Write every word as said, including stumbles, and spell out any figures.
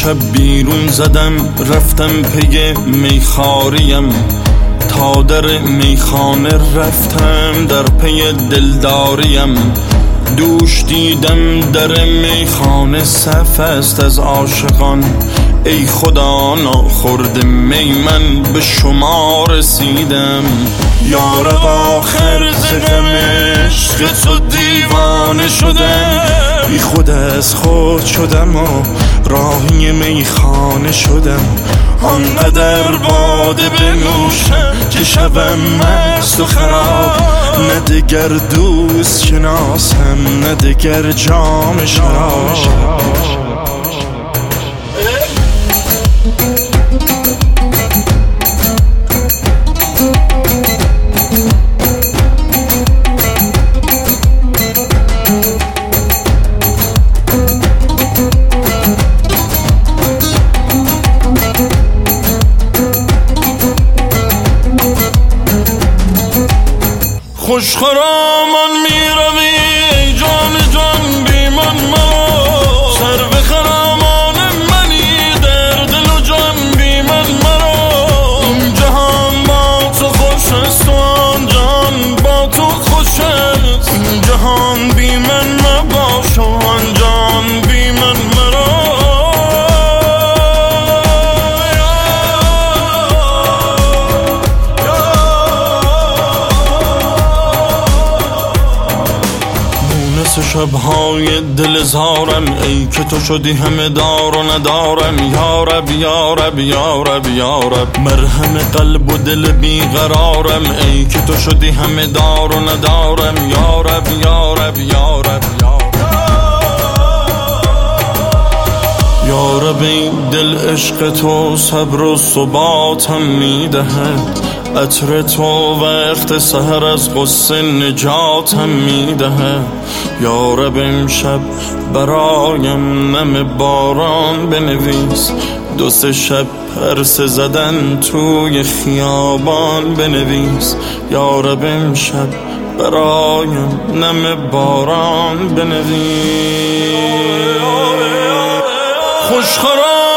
شب بیرون زدم رفتم پی میخاریم، تا در میخانه رفتم در پی دلداریم. دوش دیدم در میخانه صف است از عاشقان، ای خدا ناخورده می من به شما رسیدم. یارب آخر ز غم عشق تو دیوانه شدم، بی خود از خود شدم و راهی میخانه شدم. آنقدر باده بنوشم که شبم مست و خراب، نه دگر دوست شناسم نه دگر جام شراب. خوش خرامان می روی ای جان جان بی من مرا، سر به خرامان منی در دل و جان بی من مرا. این جهان با تو خوش است و آن جان با تو خوش است، این جهان بی من مباش و آن جان بی من مرا. شبهای دل زارم ای که تو شدی همه دار و ندارم. یارب یارب یارب یارب مرهم قلب و دل بیقرارم، ای که تو شدی همه دار و ندارم. یارب یارب یارب یارب یارب ای دل عشق تو صبر و ثباتم میدهد، عطر تو وقت سحر از غصه نجاتم میدهد. یارب امشب برایم نم باران بنویس، دو سه شب پرسه زدن توی خیابان بنویس. یارب امشب برایم نم باران بنویس. خوش خرام